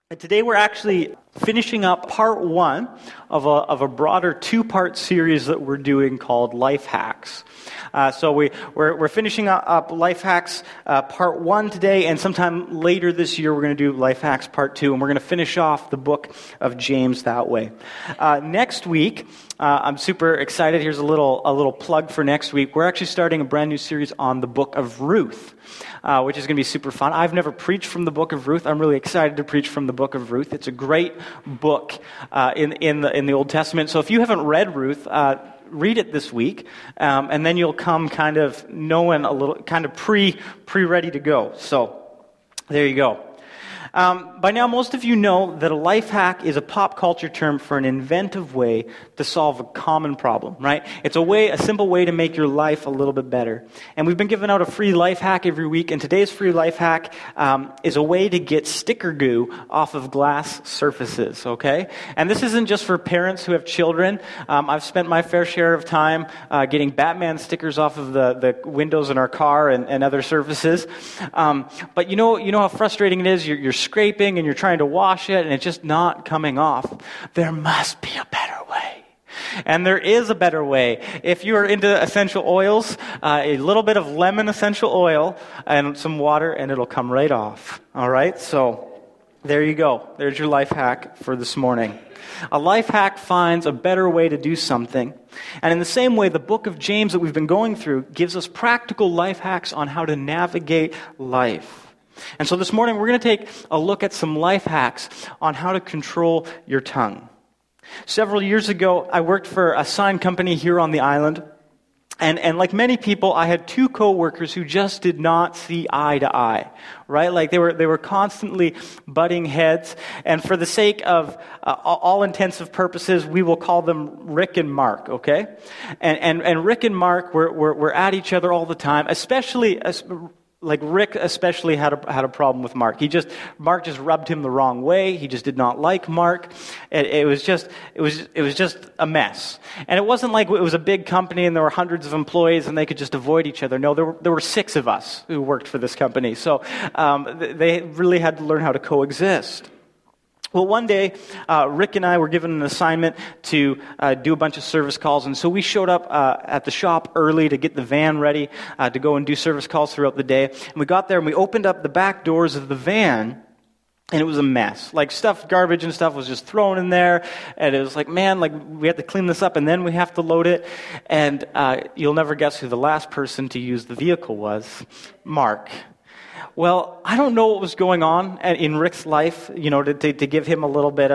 And today we're actually finishing up part one of a broader two-part series that we're doing called Life Hacks. So we're finishing up Life Hacks part one today, and sometime later this year we're going to do Life Hacks part two, and we're going to finish off the book of James that way. Next week, I'm super excited. Here's a little plug for next week. We're actually starting a brand new series on the book of Ruth, which is going to be super fun. I've never preached from the book of Ruth. I'm really excited to preach from the book of Ruth. It's a great book in the Old Testament. So if you haven't read Ruth, read it this week, and then you'll come kind of knowing a little, kind of pre-ready to go. So there you go. By now, most of you know that a life hack is a pop culture term for an inventive way to solve a common problem, right? It's a simple way to make your life a little bit better. And we've been giving out a free life hack every week, and today's free life hack is a way to get sticker goo off of glass surfaces, okay? And this isn't just for parents who have children. I've spent my fair share of time getting Batman stickers off of the windows in our car and other surfaces. But you know how frustrating it is? You're scraping and you're trying to wash it and it's just not coming off. There must be a better way. And there is a better way. If you are into essential oils, a little bit of lemon essential oil and some water and it'll come right off. All right? So there you go. There's your life hack for this morning. A life hack finds a better way to do something. And in the same way, the book of James that we've been going through gives us practical life hacks on how to navigate life. And so this morning, we're going to take a look at some life hacks on how to control your tongue. Several years ago, I worked for a sign company here on the island. And like many people, I had two coworkers who just did not see eye to eye, right? Like they were constantly butting heads. And for the sake of all intensive purposes, we will call them Rick and Mark, okay? And Rick and Mark were at each other all the time, especially like Rick especially had a problem with Mark. Mark just rubbed him the wrong way. He just did not like Mark. It was just a mess. And it wasn't like it was a big company and there were hundreds of employees and they could just avoid each other. No, there were 6 of us who worked for this company. So they really had to learn how to coexist. Well, one day, Rick and I were given an assignment to do a bunch of service calls, and so we showed up at the shop early to get the van ready to go and do service calls throughout the day. And we got there and we opened up the back doors of the van, and it was a mess. Like garbage and stuff was just thrown in there, and it was like, man, like we have to clean this up, and then we have to load it. And you'll never guess who the last person to use the vehicle was. Mark. Well, I don't know what was going on in Rick's life, to give him a little bit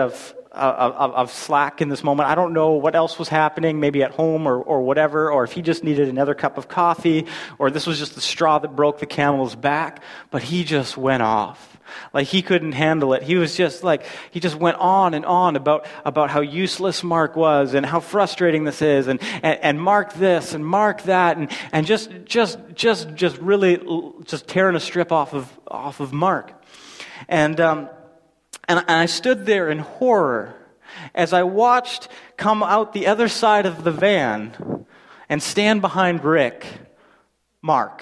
of slack in this moment. I don't know what else was happening, maybe at home or whatever, or if he just needed another cup of coffee, or this was just the straw that broke the camel's back, but he just went off. Like he couldn't handle it. He was just he just went on and on about how useless Mark was and how frustrating this is and Mark this and Mark that and just really just tearing a strip off of Mark. And I stood there in horror as I watched come out the other side of the van and stand behind Rick, Mark.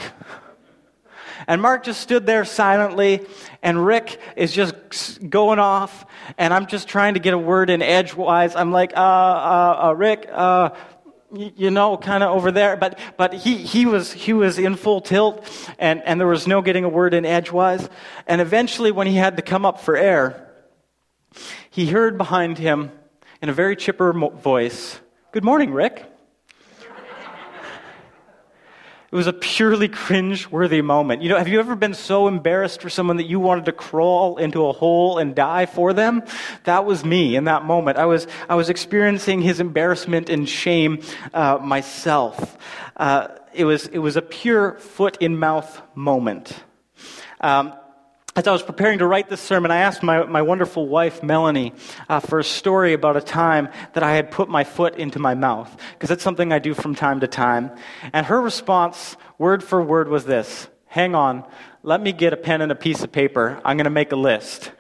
And Mark just stood there silently, and Rick is just going off, and I'm just trying to get a word in edgewise. I'm like, Rick, kind of over there. But he was in full tilt, and there was no getting a word in edgewise. And eventually, when he had to come up for air, he heard behind him, in a very chipper voice, "Good morning, Rick." It was a purely cringe-worthy moment. Have you ever been so embarrassed for someone that you wanted to crawl into a hole and die for them? That was me in that moment. I was experiencing his embarrassment and shame myself. It was a pure foot-in-mouth moment. As I was preparing to write this sermon, I asked my wonderful wife, Melanie, for a story about a time that I had put my foot into my mouth, because that's something I do from time to time. And her response, word for word, was this: "Hang on, let me get a pen and a piece of paper. I'm going to make a list."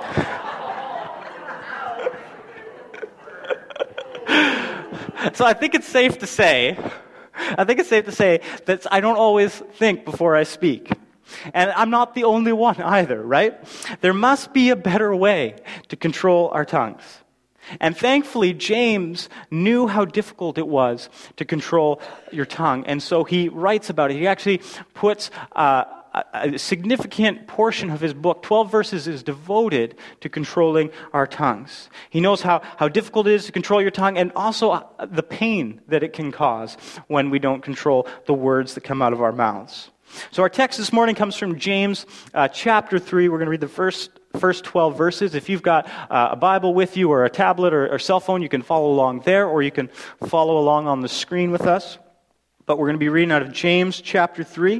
So I think it's safe to say that I don't always think before I speak. And I'm not the only one either, right? There must be a better way to control our tongues. And thankfully, James knew how difficult it was to control your tongue. And so he writes about it. He actually puts a significant portion of his book, 12 verses, is devoted to controlling our tongues. He knows how difficult it is to control your tongue and also the pain that it can cause when we don't control the words that come out of our mouths. So our text this morning comes from James chapter 3. We're going to read the first 12 verses. If you've got a Bible with you or a tablet or cell phone, you can follow along there, or you can follow along on the screen with us. But we're going to be reading out of James chapter 3.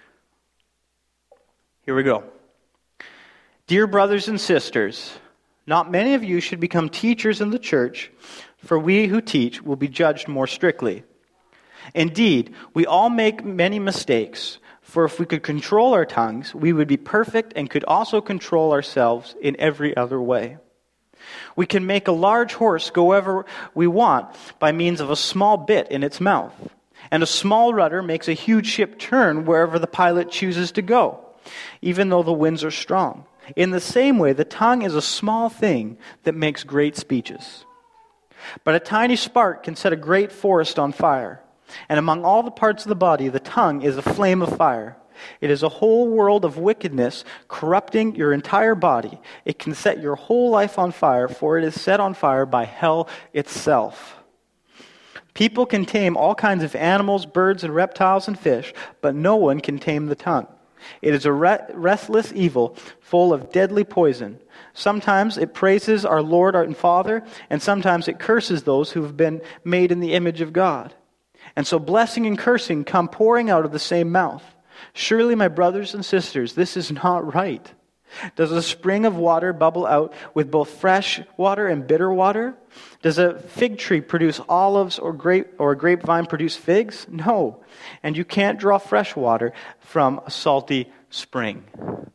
Here we go. Dear brothers and sisters, not many of you should become teachers in the church, for we who teach will be judged more strictly. Indeed, we all make many mistakes, for if we could control our tongues, we would be perfect and could also control ourselves in every other way. We can make a large horse go wherever we want by means of a small bit in its mouth, and a small rudder makes a huge ship turn wherever the pilot chooses to go, even though the winds are strong. In the same way, the tongue is a small thing that makes great speeches. But a tiny spark can set a great forest on fire. And among all the parts of the body, the tongue is a flame of fire. It is a whole world of wickedness, corrupting your entire body. It can set your whole life on fire, for it is set on fire by hell itself. People can tame all kinds of animals, birds, and reptiles and fish, but no one can tame the tongue. It is a restless evil, full of deadly poison. Sometimes it praises our Lord and Father, and sometimes it curses those who have been made in the image of God. And so blessing and cursing come pouring out of the same mouth. Surely, my brothers and sisters, this is not right. Does a spring of water bubble out with both fresh water and bitter water? Does a fig tree produce olives or a grapevine produce figs? No. And you can't draw fresh water from a salty spring.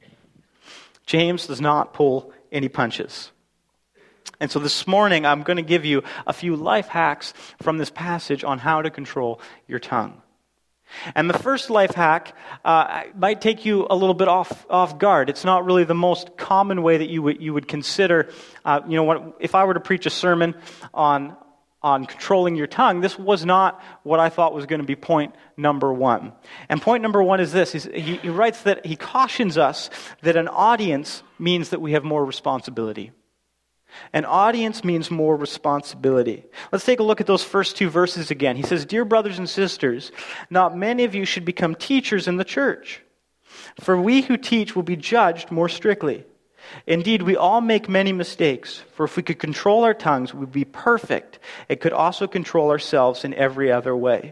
James does not pull any punches. And so this morning, I'm going to give you a few life hacks from this passage on how to control your tongue. And the first life hack might take you a little bit off guard. It's not really the most common way that you would consider. If I were to preach a sermon on controlling your tongue, this was not what I thought was going to be point number one. And point number one is this. He writes that he cautions us that an audience means that we have more responsibility. An audience means more responsibility. Let's take a look at those first two verses again. He says, Dear brothers and sisters, not many of you should become teachers in the church, for we who teach will be judged more strictly. Indeed, we all make many mistakes, for if we could control our tongues, we would be perfect and could also control ourselves in every other way.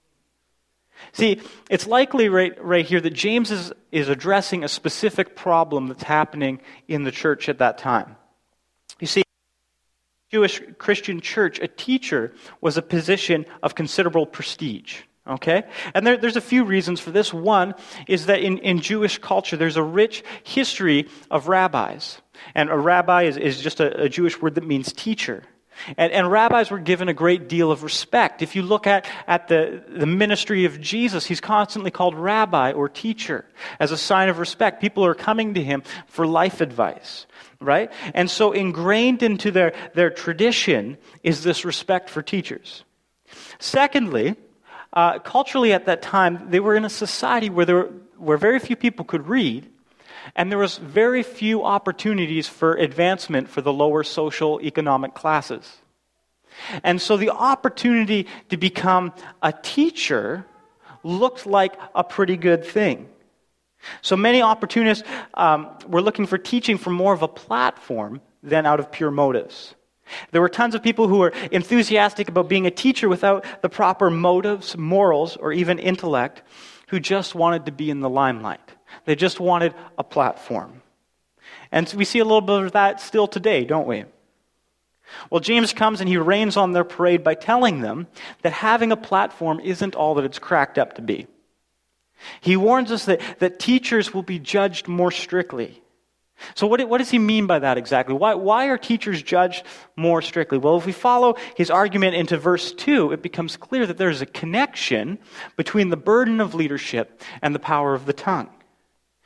See, it's likely right here that James is addressing a specific problem that's happening in the church at that time. You see, Jewish Christian church, a teacher was a position of considerable prestige. Okay? And there's a few reasons for this. One is that in Jewish culture, there's a rich history of rabbis. And a rabbi is just a Jewish word that means teacher. And rabbis were given a great deal of respect. If you look at the ministry of Jesus, he's constantly called rabbi or teacher as a sign of respect. People are coming to him for life advice, right? And so ingrained into their tradition is this respect for teachers. Secondly, culturally at that time, they were in a society where very few people could read, and there was very few opportunities for advancement for the lower social economic classes. And so the opportunity to become a teacher looked like a pretty good thing. So many opportunists were looking for teaching from more of a platform than out of pure motives. There were tons of people who were enthusiastic about being a teacher without the proper motives, morals, or even intellect, who just wanted to be in the limelight. They just wanted a platform. And so we see a little bit of that still today, don't we? Well, James comes and he rains on their parade by telling them that having a platform isn't all that it's cracked up to be. He warns us that teachers will be judged more strictly. So what does he mean by that exactly? Why are teachers judged more strictly? Well, if we follow his argument into verse 2, it becomes clear that there's a connection between the burden of leadership and the power of the tongue.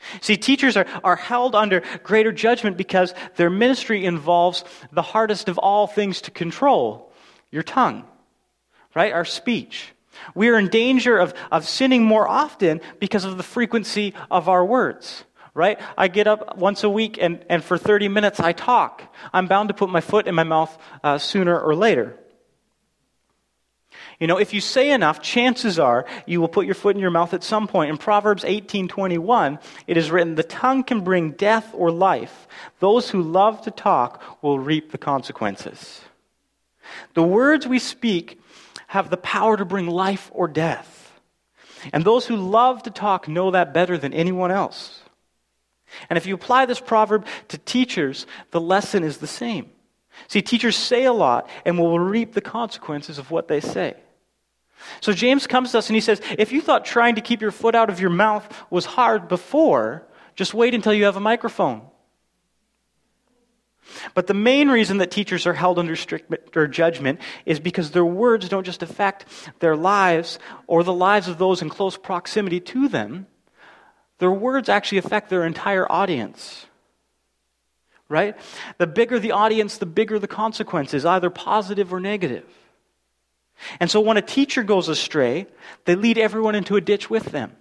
See, teachers are held under greater judgment because their ministry involves the hardest of all things to control, your tongue, right? Our speech. We are in danger of sinning more often because of the frequency of our words, right? I get up once a week and for 30 minutes I talk. I'm bound to put my foot in my mouth sooner or later. You know, if you say enough, chances are you will put your foot in your mouth at some point. In Proverbs 18:21, it is written, "The tongue can bring death or life. Those who love to talk will reap the consequences." The words we speak have the power to bring life or death. And those who love to talk know that better than anyone else. And if you apply this proverb to teachers, the lesson is the same. See, teachers say a lot and will reap the consequences of what they say. So James comes to us and he says, if you thought trying to keep your foot out of your mouth was hard before, just wait until you have a microphone. But the main reason that teachers are held under strict judgment is because their words don't just affect their lives or the lives of those in close proximity to them. Their words actually affect their entire audience. Right? The bigger the audience, the bigger the consequences, either positive or negative. And so when a teacher goes astray, they lead everyone into a ditch with them.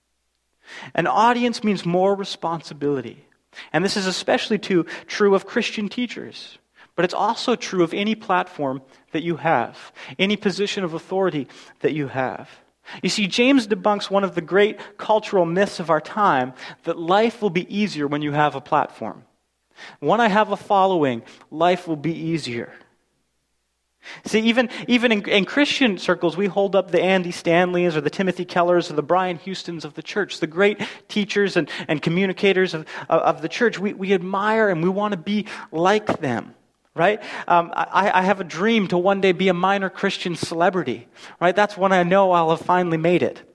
An audience means more responsibility. And this is especially true of Christian teachers. But it's also true of any platform that you have, any position of authority that you have. You see, James debunks one of the great cultural myths of our time, that life will be easier when you have a platform. When I have a following, life will be easier. See, even in Christian circles, we hold up the Andy Stanleys or the Timothy Kellers or the Brian Houstons of the church, the great teachers and communicators of the church. We admire and we want to be like them, right? I have a dream to one day be a minor Christian celebrity, right? That's when I know I'll have finally made it.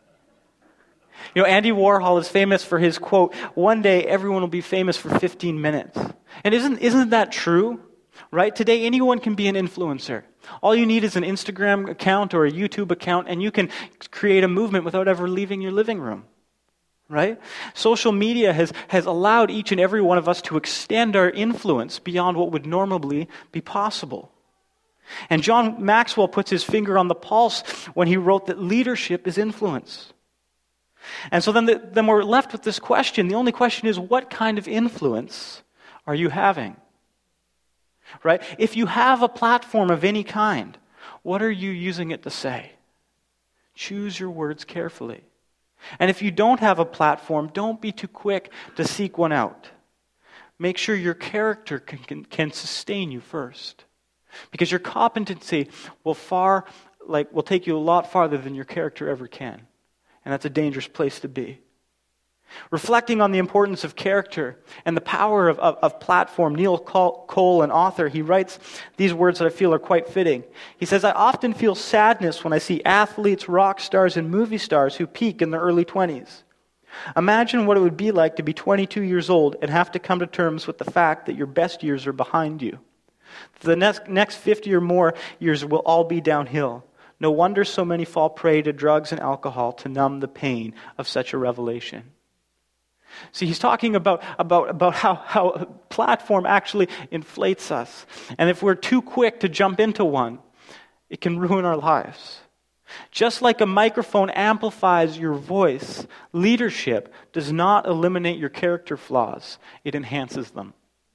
You know, Andy Warhol is famous for his quote, "One day everyone will be famous for 15 minutes." And isn't that true? Right? Today, anyone can be an influencer. All you need is an Instagram account or a YouTube account, and you can create a movement without ever leaving your living room. Right? Social media has allowed each and every one of us to extend our influence beyond what would normally be possible. And John Maxwell puts his finger on the pulse when he wrote that leadership is influence. And so then we're left with this question. The only question is, what kind of influence are you having? Right? If you have a platform of any kind, what are you using it to say? Choose your words carefully. And if you don't have a platform, don't be too quick to seek one out. Make sure your character can sustain you first. Because your competency will take you a lot farther than your character ever can. And that's a dangerous place to be. Reflecting on the importance of character and the power of platform, Neil Cole, an author, he writes these words that I feel are quite fitting. He says, "I often feel sadness when I see athletes, rock stars, and movie stars who peak in their early 20s. Imagine what it would be like to be 22 years old and have to come to terms with the fact that your best years are behind you. The next 50 or more years will all be downhill. No wonder so many fall prey to drugs and alcohol to numb the pain of such a revelation." See, he's talking about how a platform actually inflates us. And if we're too quick to jump into one, it can ruin our lives. Just like a microphone amplifies your voice, leadership does not eliminate your character flaws. It enhances them.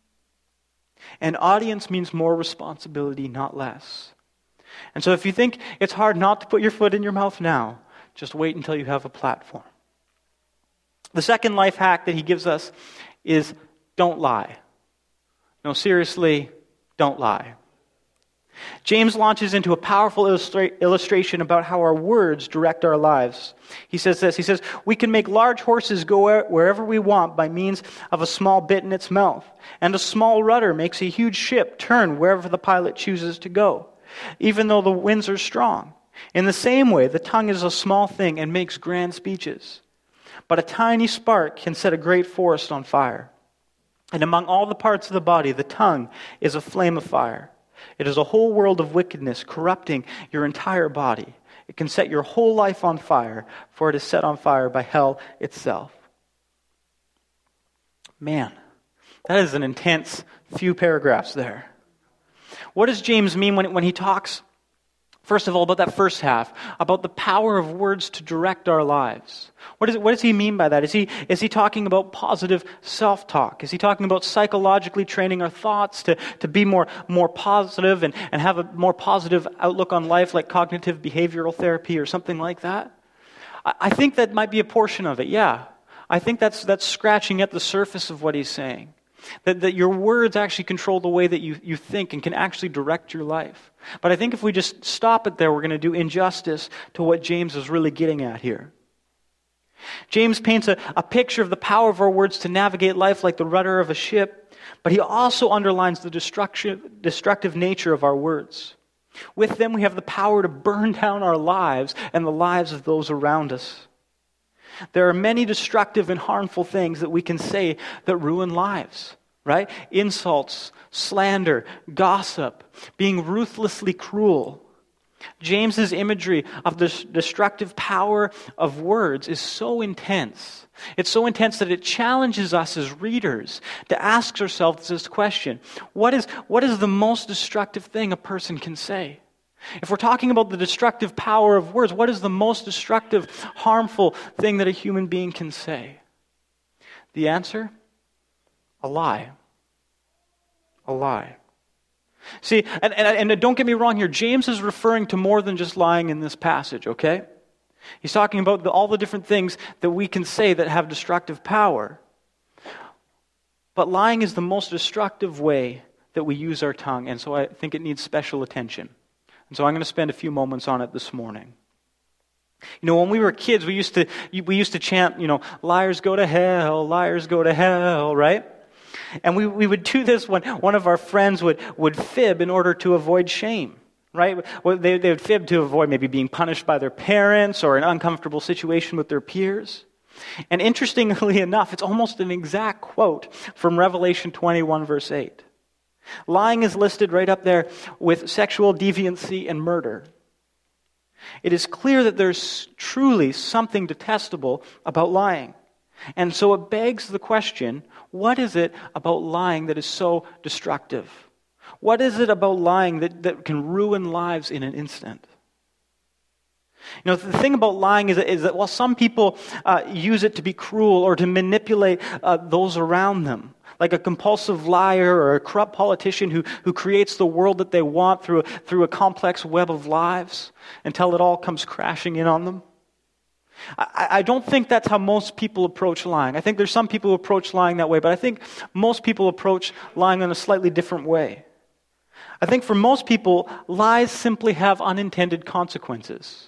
An audience means more responsibility, not less. And so if you think it's hard not to put your foot in your mouth now, just wait until you have a platform. The second life hack that he gives us is don't lie. No, seriously, don't lie. James launches into a powerful illustration about how our words direct our lives. He says this, he says, "We can make large horses go wherever we want by means of a small bit in its mouth. And a small rudder makes a huge ship turn wherever the pilot chooses to go, even though the winds are strong. In the same way, the tongue is a small thing and makes grand speeches. But a tiny spark can set a great forest on fire. And among all the parts of the body, the tongue is a flame of fire. It is a whole world of wickedness, corrupting your entire body. It can set your whole life on fire, for it is set on fire by hell itself." Man, that is an intense few paragraphs there. What does James mean when he talks, first of all, about that first half, about the power of words to direct our lives? What does he mean by that? Is he talking about positive self-talk? Is he talking about psychologically training our thoughts to be more positive and have a more positive outlook on life, like cognitive behavioral therapy or something like that? I think that might be a portion of it, yeah. I think that's scratching at the surface of what he's saying. That your words actually control the way that you think and can actually direct your life. But I think if we just stop it there, we're going to do injustice to what James is really getting at here. James paints a picture of the power of our words to navigate life like the rudder of a ship, but he also underlines the destructive nature of our words. With them, we have the power to burn down our lives and the lives of those around us. There are many destructive and harmful things that we can say that ruin lives, right? Insults, slander, gossip, being ruthlessly cruel. James's imagery of the destructive power of words is so intense. It's so intense that it challenges us as readers to ask ourselves this question: what is the most destructive thing a person can say? If we're talking about the destructive power of words, what is the most destructive, harmful thing that a human being can say? The answer? A lie. A lie. See, and don't get me wrong here, James is referring to more than just lying in this passage, okay? He's talking about all the different things that we can say that have destructive power. But lying is the most destructive way that we use our tongue, and so I think it needs special attention. And so I'm going to spend a few moments on it this morning. You know, when we were kids, we used to chant, liars go to hell, liars go to hell, right? And we would do this when one of our friends would fib in order to avoid shame, right? They would fib to avoid maybe being punished by their parents or an uncomfortable situation with their peers. And interestingly enough, it's almost an exact quote from Revelation 21, verse 8. Lying is listed right up there with sexual deviancy and murder. It is clear that there's truly something detestable about lying. And so it begs the question, what is it about lying that is so destructive? What is it about lying that can ruin lives in an instant? The thing about lying is that while some people use it to be cruel or to manipulate those around them, like a compulsive liar or a corrupt politician who creates the world that they want through a complex web of lives until it all comes crashing in on them. I don't think that's how most people approach lying. I think there's some people who approach lying that way, but I think most people approach lying in a slightly different way. I think for most people, lies simply have unintended consequences.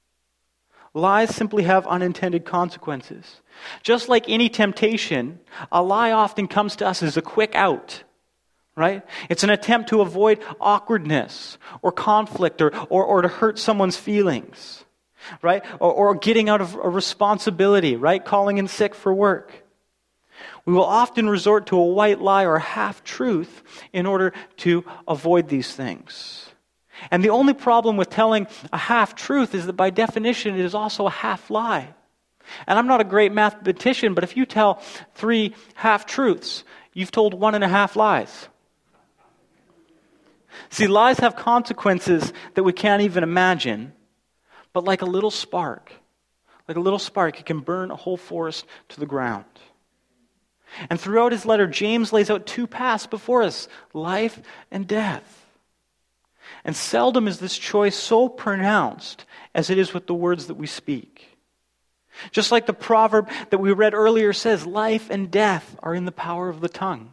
Lies simply have unintended consequences. Just like any temptation, a lie often comes to us as a quick out, right? It's an attempt to avoid awkwardness or conflict or to hurt someone's feelings, right? Or getting out of a responsibility, right? Calling in sick for work. We will often resort to a white lie or half-truth in order to avoid these things. And the only problem with telling a half-truth is that by definition it is also a half-lie. And I'm not a great mathematician, but if you tell 3 half-truths, you've told 1.5 lies. See, lies have consequences that we can't even imagine, but like a little spark, it can burn a whole forest to the ground. And throughout his letter, James lays out 2 paths before us, life and death. And seldom is this choice so pronounced as it is with the words that we speak. Just like the proverb that we read earlier says, life and death are in the power of the tongue.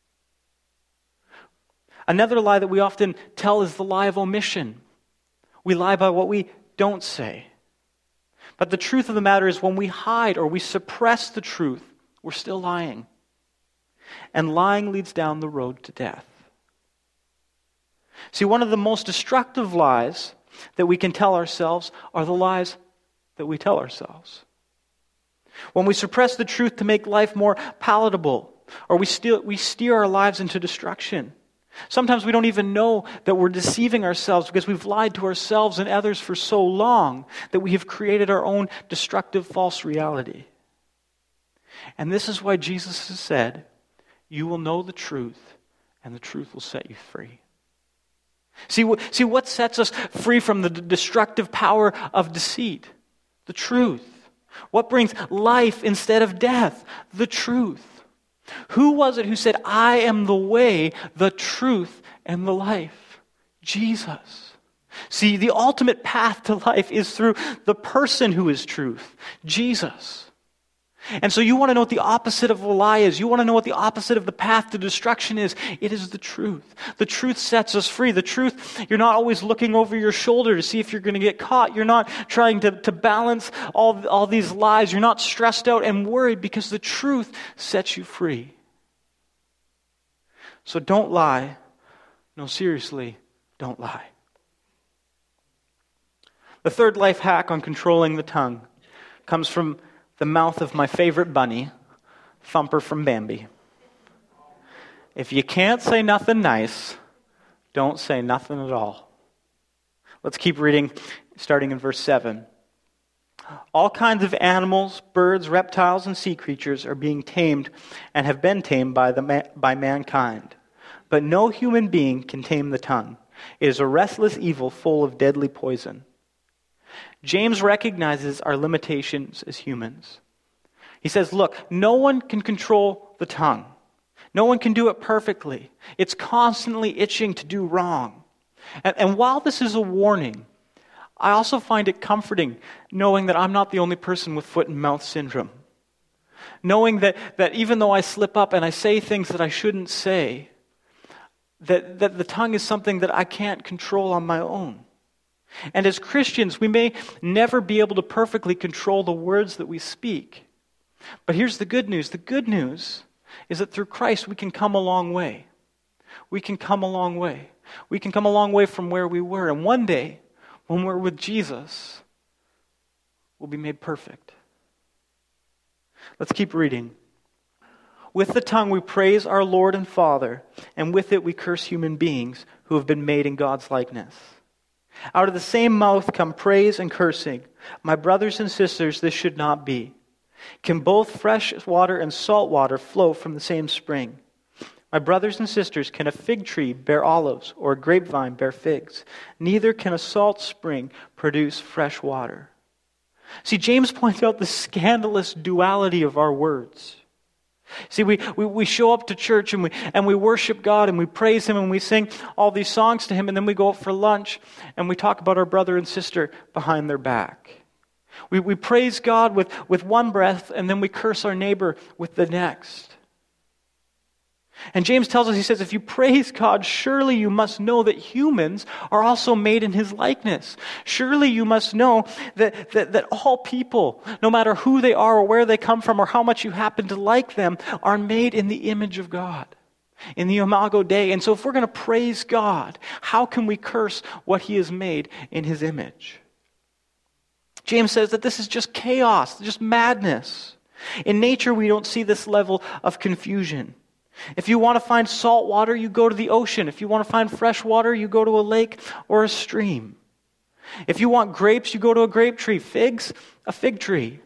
Another lie that we often tell is the lie of omission. We lie by what we don't say. But the truth of the matter is when we hide or we suppress the truth, we're still lying. And lying leads down the road to death. See, one of the most destructive lies that we can tell ourselves are the lies that we tell ourselves. When we suppress the truth to make life more palatable, or we steer our lives into destruction. Sometimes we don't even know that we're deceiving ourselves because we've lied to ourselves and others for so long that we have created our own destructive false reality. And this is why Jesus has said You will know the truth, and the truth will set you free. See what sets us free from the destructive power of deceit? The truth. What brings life instead of death? The truth. Who was it who said, I am the way, the truth, and the life? Jesus. See, the ultimate path to life is through the person who is truth, Jesus. And so you want to know what the opposite of a lie is. You want to know what the opposite of the path to destruction is. It is the truth. The truth sets us free. The truth, you're not always looking over your shoulder to see if you're going to get caught. You're not trying to balance all these lies. You're not stressed out and worried because the truth sets you free. So don't lie. No, seriously, don't lie. The third life hack on controlling the tongue comes from the mouth of my favorite bunny, Thumper from Bambi. If you can't say nothing nice, don't say nothing at all. Let's keep reading, starting in verse 7. All kinds of animals, birds, reptiles, and sea creatures are being tamed and have been tamed by mankind. But no human being can tame the tongue. It is a restless evil full of deadly poison. James recognizes our limitations as humans. He says, look, no one can control the tongue. No one can do it perfectly. It's constantly itching to do wrong. And while this is a warning, I also find it comforting knowing that I'm not the only person with foot and mouth syndrome. Knowing that even though I slip up and I say things that I shouldn't say, that the tongue is something that I can't control on my own. And as Christians, we may never be able to perfectly control the words that we speak. But here's the good news. The good news is that through Christ we can come a long way. We can come a long way. We can come a long way from where we were. And one day, when we're with Jesus, we'll be made perfect. Let's keep reading. With the tongue we praise our Lord and Father, and with it we curse human beings who have been made in God's likeness. Out of the same mouth come praise and cursing. My brothers and sisters, this should not be. Can both fresh water and salt water flow from the same spring? My brothers and sisters, can a fig tree bear olives or a grapevine bear figs? Neither can a salt spring produce fresh water. See, James points out the scandalous duality of our words. See, we show up to church and we worship God and we praise Him and we sing all these songs to Him, and then we go out for lunch and we talk about our brother and sister behind their back. We praise God with one breath and then we curse our neighbor with the next. And James tells us, he says, if you praise God, surely you must know that humans are also made in His likeness. Surely you must know that all people, no matter who they are or where they come from or how much you happen to like them, are made in the image of God, in the Imago Dei. And so if we're going to praise God, how can we curse what He has made in His image? James says that this is just chaos, just madness. In nature, we don't see this level of confusion. If you want to find salt water, you go to the ocean. If you want to find fresh water, you go to a lake or a stream. If you want grapes, you go to a grape tree. Figs, a fig tree.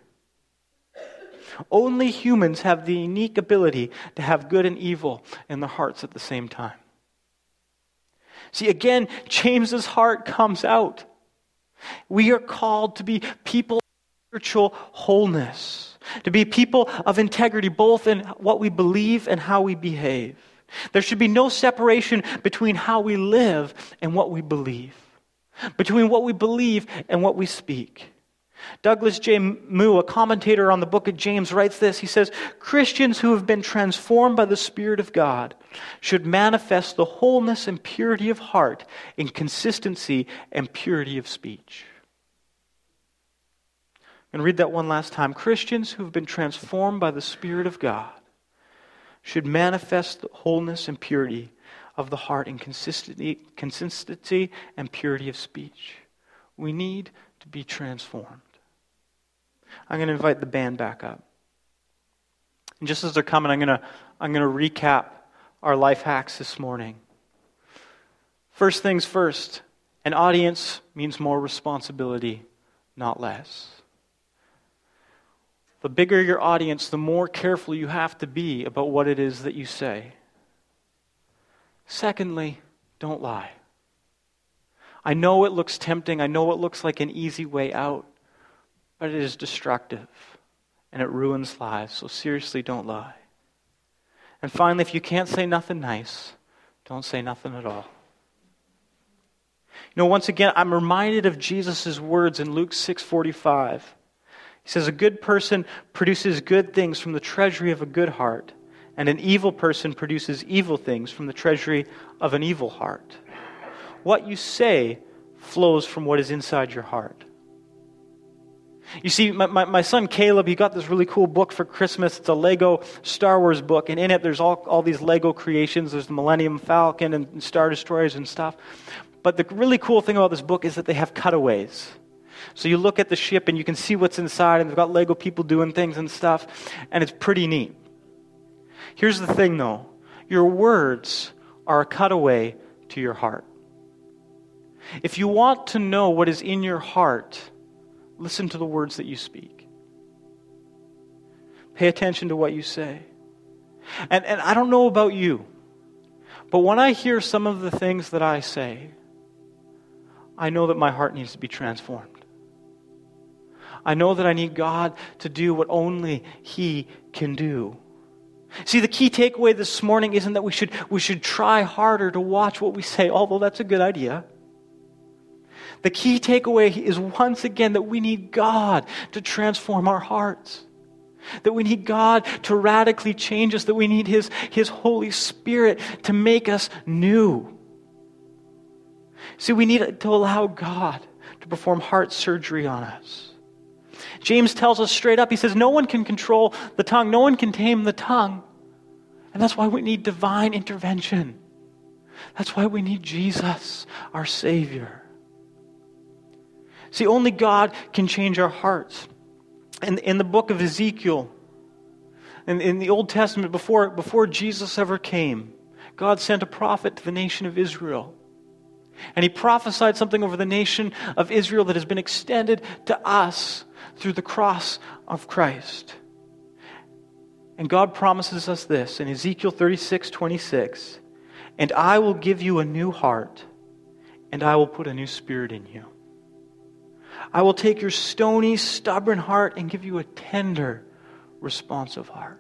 Only humans have the unique ability to have good and evil in their hearts at the same time. See, again, James's heart comes out. We are called to be people of spiritual wholeness. To be people of integrity, both in what we believe and how we behave. There should be no separation between how we live and what we believe. Between what we believe and what we speak. Douglas J. Moo, a commentator on the book of James, writes this. He says, Christians who have been transformed by the Spirit of God should manifest the wholeness and purity of heart in consistency and purity of speech. I'm going to read that one last time. Christians who have been transformed by the Spirit of God should manifest the wholeness and purity of the heart in consistency and purity of speech. We need to be transformed. I'm going to invite the band back up. And just as they're coming, I'm going to recap our life hacks this morning. First things first, an audience means more responsibility, not less. the bigger your audience, the more careful you have to be about what it is that you say. Secondly, don't lie. I know it looks tempting. I know it looks like an easy way out, but it is destructive and it ruins lives. So seriously, don't lie. And finally, if you can't say nothing nice, don't say nothing at all. Once again, I'm reminded of Jesus' words in Luke 6:45. He says, a good person produces good things from the treasury of a good heart, and an evil person produces evil things from the treasury of an evil heart. What you say flows from what is inside your heart. You see, my son Caleb, he got this really cool book for Christmas. It's a Lego Star Wars book, and in it there's all these Lego creations. There's the Millennium Falcon and Star Destroyers and stuff. But the really cool thing about this book is that they have cutaways. So you look at the ship and you can see what's inside, and they've got Lego people doing things and stuff, and it's pretty neat. Here's the thing though, your words are a cutaway to your heart. If you want to know what is in your heart, listen to the words that you speak. Pay attention to what you say. And I don't know about you, but when I hear some of the things that I say, I know that my heart needs to be transformed. I know that I need God to do what only He can do. See, the key takeaway this morning isn't that we should try harder to watch what we say, although that's a good idea. The key takeaway is once again that we need God to transform our hearts. That we need God to radically change us. That we need His Holy Spirit to make us new. See, we need to allow God to perform heart surgery on us. James tells us straight up, he says, no one can control the tongue. No one can tame the tongue. And that's why we need divine intervention. That's why we need Jesus, our Savior. See, only God can change our hearts. In the book of Ezekiel, in the Old Testament, before Jesus ever came, God sent a prophet to the nation of Israel. And he prophesied something over the nation of Israel that has been extended to us through the cross of Christ. And God promises us this in Ezekiel 36:26, and I will give you a new heart, and I will put a new spirit in you. I will take your stony, stubborn heart and give you a tender, responsive heart.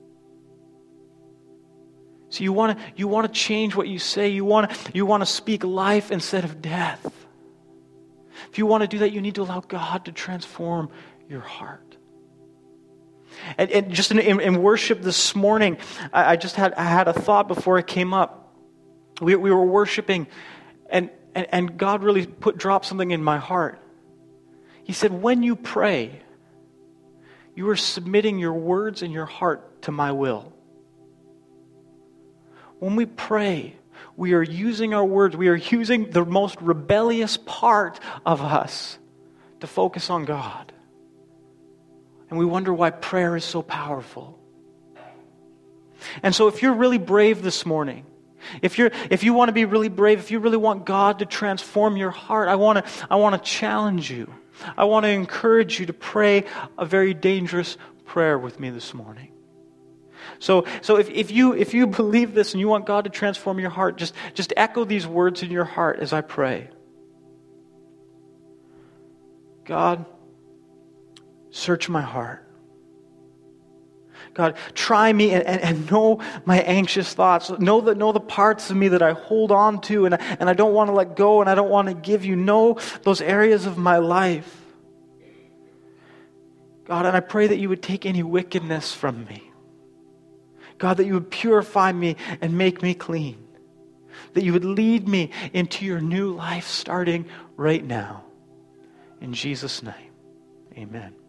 So you want to change what you say. You want to speak life instead of death. If you want to do that, you need to allow God to transform your heart. And just in worship this morning, I had a thought before it came up. We were worshiping, and God really dropped something in my heart. He said, when you pray, you are submitting your words and your heart to my will. When we pray, we are using our words. We are using the most rebellious part of us to focus on God. And we wonder why prayer is so powerful. And so if you're really brave this morning, if you want to be really brave, if you really want God to transform your heart, I want to challenge you. I want to encourage you to pray a very dangerous prayer with me this morning. So if you believe this and you want God to transform your heart, just echo these words in your heart as I pray. God, search my heart. God, try me and know my anxious thoughts. Know the parts of me that I hold on to and I don't want to let go and I don't want to give you. Know those areas of my life. God, and I pray that you would take any wickedness from me. God, that you would purify me and make me clean. That you would lead me into your new life starting right now. In Jesus' name, amen.